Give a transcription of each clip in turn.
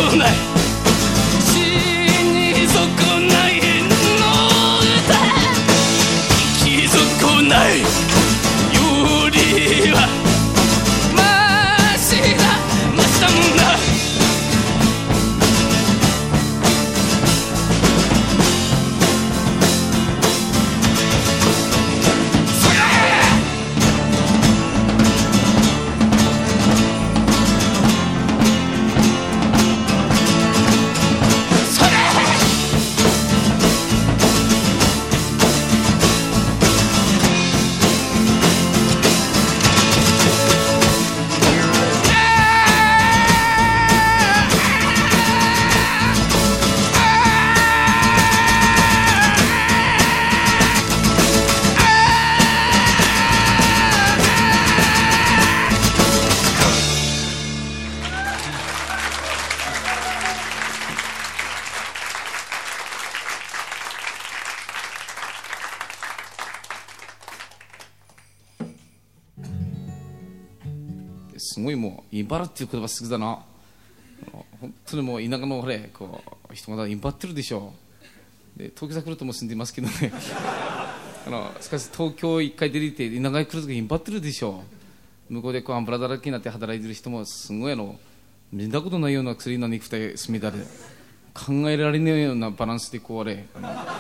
こない死に損ないの歌生き損ないよりはマシだもんなすごいもうインバラっていう言葉好きだな。本当にもう田舎のほれこう人がインバってるでしょう。で東京来るとも住んでいますけどねしかし東京一回出ていて田舎に来るときインバってるでしょう。向こうでこうアンブラだらけになって働いてる人もすごい見たことないような薬の肉体墨だで考えられないようなバランスでこうあれ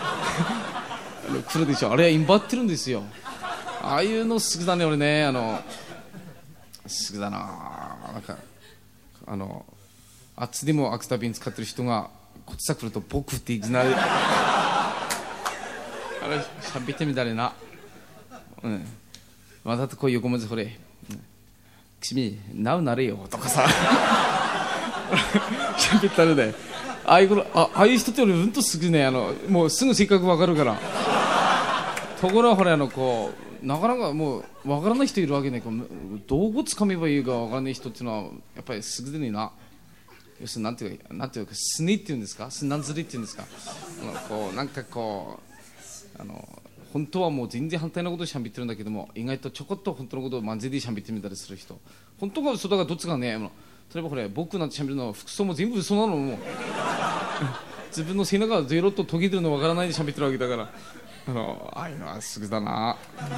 来るでしょ。あれはインバってるんですよ。ああいうの好きだね俺ね。好きだな。なんかあっちでもアクタビン使ってる人がこっちさ来ると僕っていきなりあれ喋ってみたらな。わざとこう横文字ほれ君なうなれよとかさ喋ったらねああいう人って俺うんとすぐねもうすぐ性格わかるからところがほれこうなかなかもう分からない人いるわけね。どこつかめばいいか分からない人っていうのはやっぱりすぐにな。要するになんていうかすねっていうんですか、すなんずりっていうんですか、こうなんかこう本当はもう全然反対のことをしゃべってるんだけども意外とちょこっと本当のことを漫才でしゃべってみたりする人、本当か嘘だかどっちかね。例えばこれ僕なんてしゃべるのは服装も全部嘘なのもう自分の背中がゼロと途切れるの分からないでしゃべってるわけだからああいうのはすぐだな。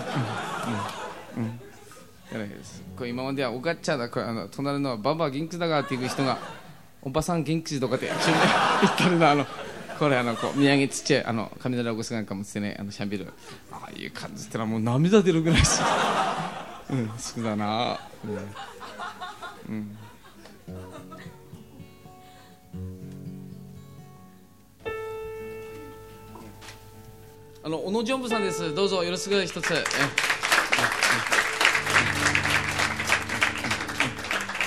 これ今まではおかっちゃだこれ隣のババア元気だがっていう人がおばさん元気だとかって言ったりなこれこう見上げちっちゃい雷おこしなんかもしてねしゃべるああいう感じってのはもう涙出るぐらいし好きだな。小野ジョンブさんです。どうぞよろしく一つ。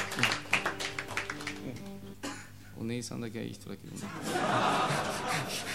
お姉さんだけはいい人だけどね